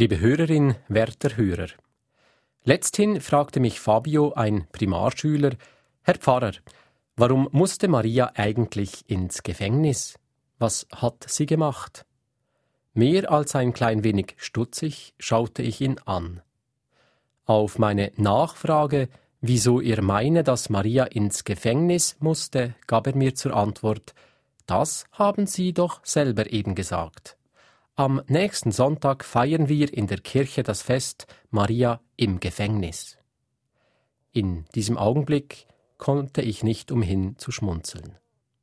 Liebe Hörerin, werter Hörer, letzthin fragte mich Fabio, ein Primarschüler: Herr Pfarrer, warum musste Maria eigentlich ins Gefängnis? Was hat sie gemacht? Mehr als ein klein wenig stutzig schaute ich ihn an. Auf meine Nachfrage, wieso er meine, dass Maria ins Gefängnis musste, gab er mir zur Antwort: Das haben Sie doch selber eben gesagt. Am nächsten Sonntag feiern wir in der Kirche das Fest Maria im Gefängnis. In diesem Augenblick konnte ich nicht umhin zu schmunzeln.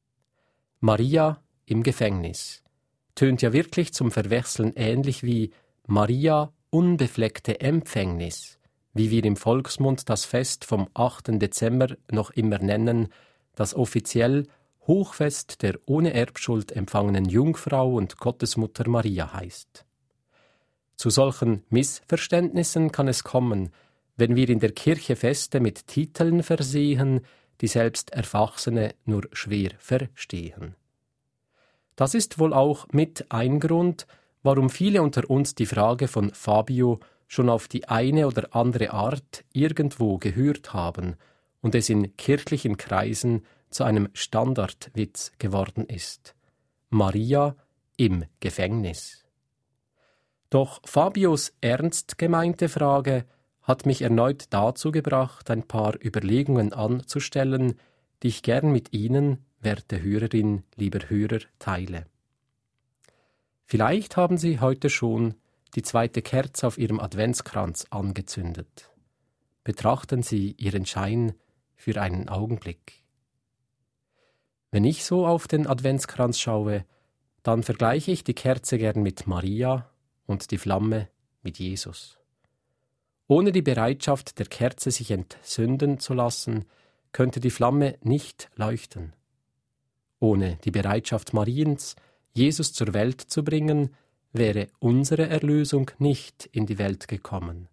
Maria im Gefängnis tönt ja wirklich zum Verwechseln ähnlich wie Maria unbefleckte Empfängnis, wie wir im Volksmund das Fest vom 8. Dezember noch immer nennen, das offiziell Hochfest der ohne Erbschuld empfangenen Jungfrau und Gottesmutter Maria heißt. Zu solchen Missverständnissen kann es kommen, wenn wir in der Kirche Feste mit Titeln versehen, die selbst Erwachsene nur schwer verstehen. Das ist wohl auch mit ein Grund, warum viele unter uns die Frage von Fabio schon auf die eine oder andere Art irgendwo gehört haben und es in kirchlichen Kreisen zu einem Standardwitz geworden ist. Maria im Gefängnis. Doch Fabios ernst gemeinte Frage hat mich erneut dazu gebracht, ein paar Überlegungen anzustellen, die ich gern mit Ihnen, werte Hörerin, lieber Hörer, teile. Vielleicht haben Sie heute schon die zweite Kerze auf Ihrem Adventskranz angezündet. Betrachten Sie Ihren Schein für einen Augenblick. Wenn ich so auf den Adventskranz schaue, dann vergleiche ich die Kerze gern mit Maria und die Flamme mit Jesus. Ohne die Bereitschaft der Kerze sich entzünden zu lassen, könnte die Flamme nicht leuchten. Ohne die Bereitschaft Mariens, Jesus zur Welt zu bringen, wäre unsere Erlösung nicht in die Welt gekommen.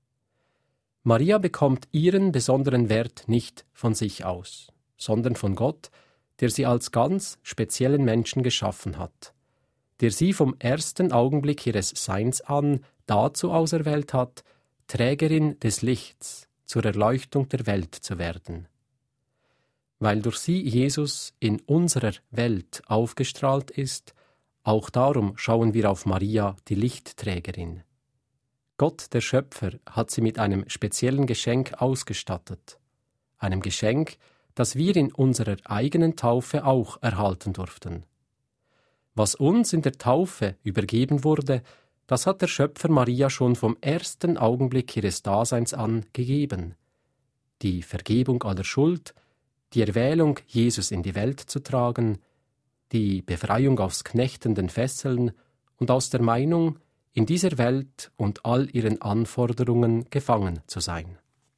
Maria bekommt ihren besonderen Wert nicht von sich aus, sondern von Gott, der sie als ganz speziellen Menschen geschaffen hat, der sie vom ersten Augenblick ihres Seins an dazu auserwählt hat, Trägerin des Lichts zur Erleuchtung der Welt zu werden. Weil durch sie Jesus in unserer Welt aufgestrahlt ist, auch darum schauen wir auf Maria, die Lichtträgerin. Gott, der Schöpfer, hat sie mit einem speziellen Geschenk ausgestattet, einem Geschenk, das wir in unserer eigenen Taufe auch erhalten durften. Was uns in der Taufe übergeben wurde, das hat der Schöpfer Maria schon vom ersten Augenblick ihres Daseins an gegeben. Die Vergebung aller Schuld, die Erwählung, Jesus in die Welt zu tragen, die Befreiung aus knechtenden Fesseln und aus der Meinung, in dieser Welt und all ihren Anforderungen gefangen zu sein.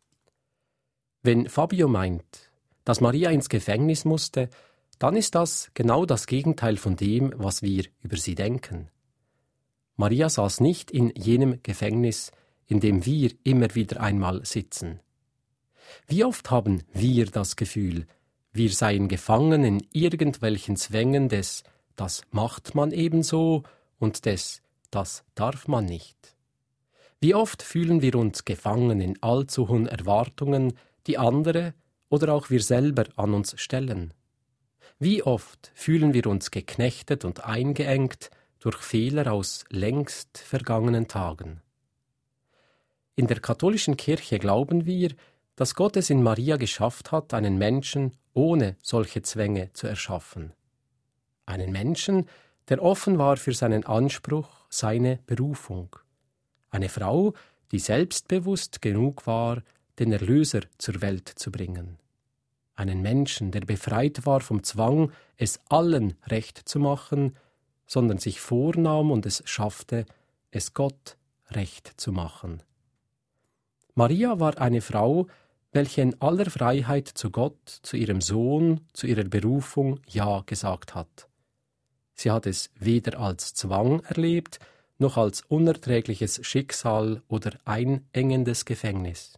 Wenn Fabio meint, dass Maria ins Gefängnis musste, dann ist das genau das Gegenteil von dem, was wir über sie denken. Maria saß nicht in jenem Gefängnis, in dem wir immer wieder einmal sitzen. Wie oft haben wir das Gefühl, wir seien gefangen in irgendwelchen Zwängen des »das macht man ebenso« und des »das darf man nicht«. Wie oft fühlen wir uns gefangen in allzu hohen Erwartungen, die andere oder auch wir selber an uns stellen. Wie oft fühlen wir uns geknechtet und eingeengt durch Fehler aus längst vergangenen Tagen. In der katholischen Kirche glauben wir, dass Gott es in Maria geschafft hat, einen Menschen ohne solche Zwänge zu erschaffen. Einen Menschen, der offen war für seinen Anspruch, seine Berufung. Eine Frau, die selbstbewusst genug war, den Erlöser zur Welt zu bringen. Einen Menschen, der befreit war vom Zwang, es allen recht zu machen, sondern sich vornahm und es schaffte, es Gott recht zu machen. Maria war eine Frau, welche in aller Freiheit zu Gott, zu ihrem Sohn, zu ihrer Berufung Ja gesagt hat. Sie hat es weder als Zwang erlebt, noch als unerträgliches Schicksal oder einengendes Gefängnis.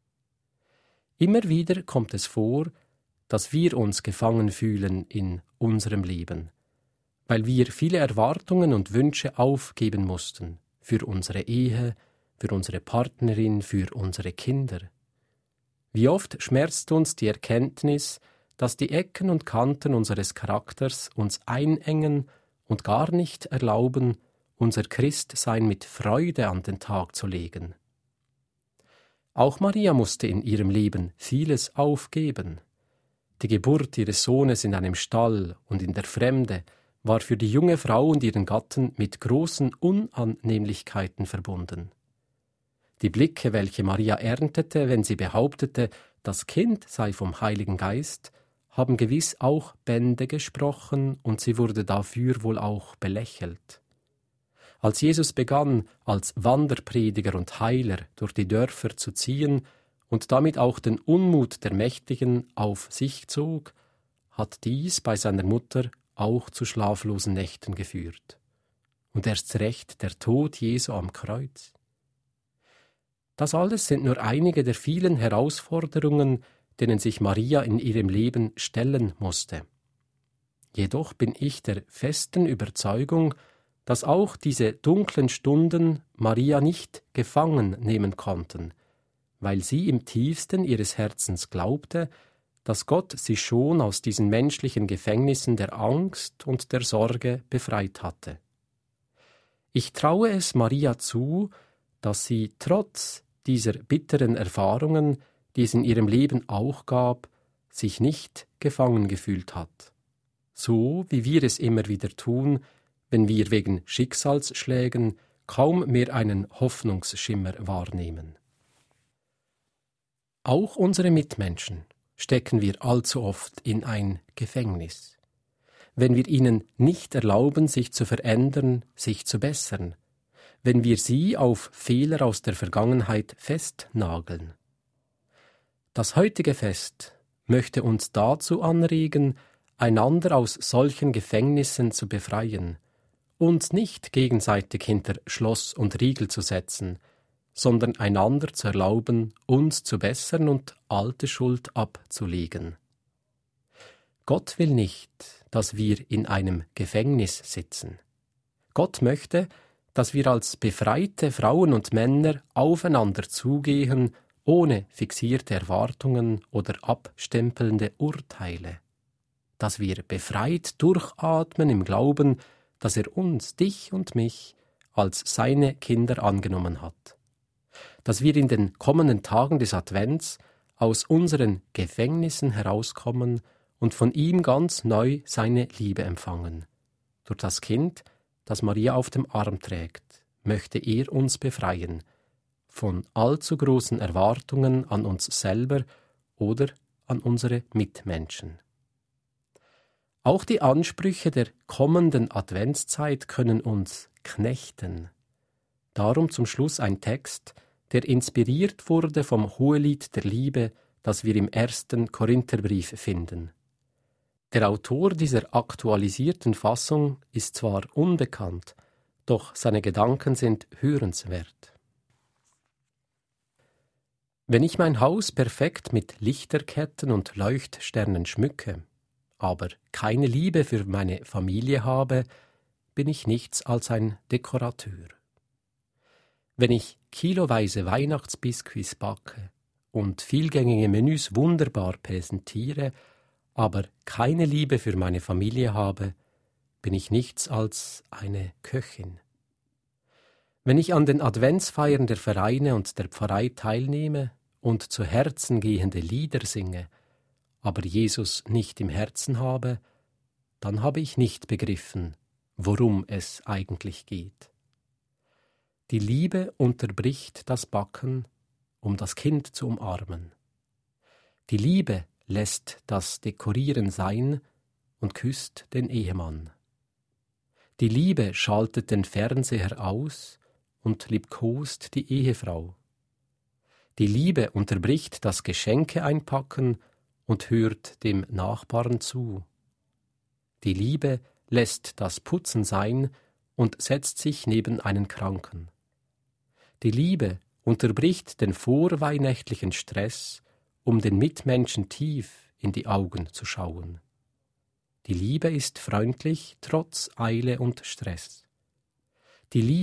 Immer wieder kommt es vor, dass wir uns gefangen fühlen in unserem Leben, weil wir viele Erwartungen und Wünsche aufgeben mussten, für unsere Ehe, für unsere Partnerin, für unsere Kinder. Wie oft schmerzt uns die Erkenntnis, dass die Ecken und Kanten unseres Charakters uns einengen und gar nicht erlauben, unser Christsein mit Freude an den Tag zu legen. Auch Maria musste in ihrem Leben vieles aufgeben. Die Geburt ihres Sohnes in einem Stall und in der Fremde war für die junge Frau und ihren Gatten mit großen Unannehmlichkeiten verbunden. Die Blicke, welche Maria erntete, wenn sie behauptete, das Kind sei vom Heiligen Geist, haben gewiss auch Bände gesprochen, und sie wurde dafür wohl auch belächelt. Als Jesus begann, als Wanderprediger und Heiler durch die Dörfer zu ziehen und damit auch den Unmut der Mächtigen auf sich zog, hat dies bei seiner Mutter auch zu schlaflosen Nächten geführt. Und erst recht der Tod Jesu am Kreuz. Das alles sind nur einige der vielen Herausforderungen, denen sich Maria in ihrem Leben stellen musste. Jedoch bin ich der festen Überzeugung, dass auch diese dunklen Stunden Maria nicht gefangen nehmen konnten, weil sie im tiefsten ihres Herzens glaubte, dass Gott sie schon aus diesen menschlichen Gefängnissen der Angst und der Sorge befreit hatte. Ich traue es Maria zu, dass sie trotz dieser bitteren Erfahrungen, die es in ihrem Leben auch gab, sich nicht gefangen gefühlt hat. So wie wir es immer wieder tun, wenn wir wegen Schicksalsschlägen kaum mehr einen Hoffnungsschimmer wahrnehmen. Auch unsere Mitmenschen stecken wir allzu oft in ein Gefängnis. Wenn wir ihnen nicht erlauben, sich zu verändern, sich zu bessern, wenn wir sie auf Fehler aus der Vergangenheit festnageln. Das heutige Fest möchte uns dazu anregen, einander aus solchen Gefängnissen zu befreien, uns nicht gegenseitig hinter Schloss und Riegel zu setzen, sondern einander zu erlauben, uns zu bessern und alte Schuld abzulegen. Gott will nicht, dass wir in einem Gefängnis sitzen. Gott möchte, dass wir als befreite Frauen und Männer aufeinander zugehen, ohne fixierte Erwartungen oder abstempelnde Urteile. Dass wir befreit durchatmen im Glauben, dass er uns, dich und mich, als seine Kinder angenommen hat. Dass wir in den kommenden Tagen des Advents aus unseren Gefängnissen herauskommen und von ihm ganz neu seine Liebe empfangen. Durch das Kind, das Maria auf dem Arm trägt, möchte er uns befreien von allzu großen Erwartungen an uns selber oder an unsere Mitmenschen. Auch die Ansprüche der kommenden Adventszeit können uns knechten. Darum zum Schluss ein Text, der inspiriert wurde vom Hohelied der Liebe, das wir im 1. Korintherbrief finden. Der Autor dieser aktualisierten Fassung ist zwar unbekannt, doch seine Gedanken sind hörenswert. Wenn ich mein Haus perfekt mit Lichterketten und Leuchtsternen schmücke, aber keine Liebe für meine Familie habe, bin ich nichts als ein Dekorateur. Wenn ich kiloweise Weihnachtsbiskuits backe und vielgängige Menüs wunderbar präsentiere, aber keine Liebe für meine Familie habe, bin ich nichts als eine Köchin. Wenn ich an den Adventsfeiern der Vereine und der Pfarrei teilnehme und zu Herzen gehende Lieder singe, aber Jesus nicht im Herzen habe, dann habe ich nicht begriffen, worum es eigentlich geht. Die Liebe unterbricht das Backen, um das Kind zu umarmen. Die Liebe lässt das Dekorieren sein und küsst den Ehemann. Die Liebe schaltet den Fernseher aus und liebkost die Ehefrau. Die Liebe unterbricht das Geschenke einpacken und hört dem Nachbarn zu. Die Liebe lässt das Putzen sein und setzt sich neben einen Kranken. Die Liebe unterbricht den vorweihnachtlichen Stress, um den Mitmenschen tief in die Augen zu schauen. Die Liebe ist freundlich trotz Eile und Stress. Die Liebe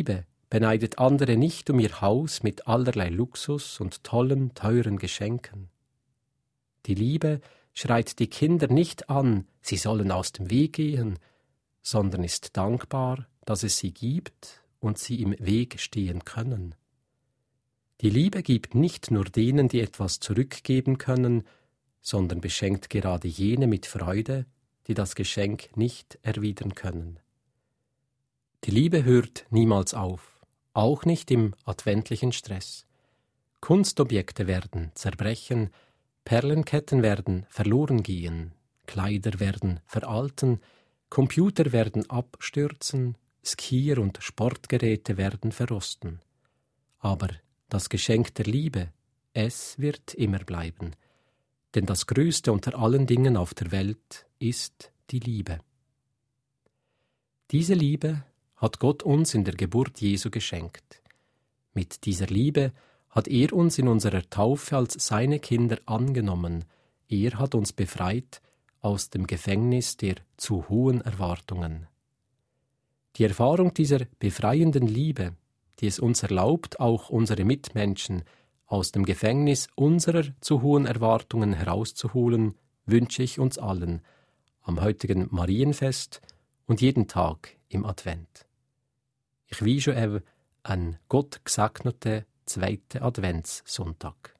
beneidet andere nicht um ihr Haus mit allerlei Luxus und tollen, teuren Geschenken. Die Liebe schreit die Kinder nicht an, sie sollen aus dem Weg gehen, sondern ist dankbar, dass es sie gibt und sie im Weg stehen können. Die Liebe gibt nicht nur denen, die etwas zurückgeben können, sondern beschenkt gerade jene mit Freude, die das Geschenk nicht erwidern können. Die Liebe hört niemals auf, auch nicht im adventlichen Stress. Kunstobjekte werden zerbrechen, Perlenketten werden verloren gehen, Kleider werden veralten, Computer werden abstürzen, Skier und Sportgeräte werden verrosten. Aber das Geschenk der Liebe, es wird immer bleiben. Denn das Größte unter allen Dingen auf der Welt ist die Liebe. Diese Liebe hat Gott uns in der Geburt Jesu geschenkt. Mit dieser Liebe hat er uns in unserer Taufe als seine Kinder angenommen. Er hat uns befreit aus dem Gefängnis der zu hohen Erwartungen. Die Erfahrung dieser befreienden Liebe, die es uns erlaubt, auch unsere Mitmenschen aus dem Gefängnis unserer zu hohen Erwartungen herauszuholen, wünsche ich uns allen am heutigen Marienfest und jeden Tag im Advent. Ich wünsche euch einen Gott gesegneten zweiten Adventssonntag.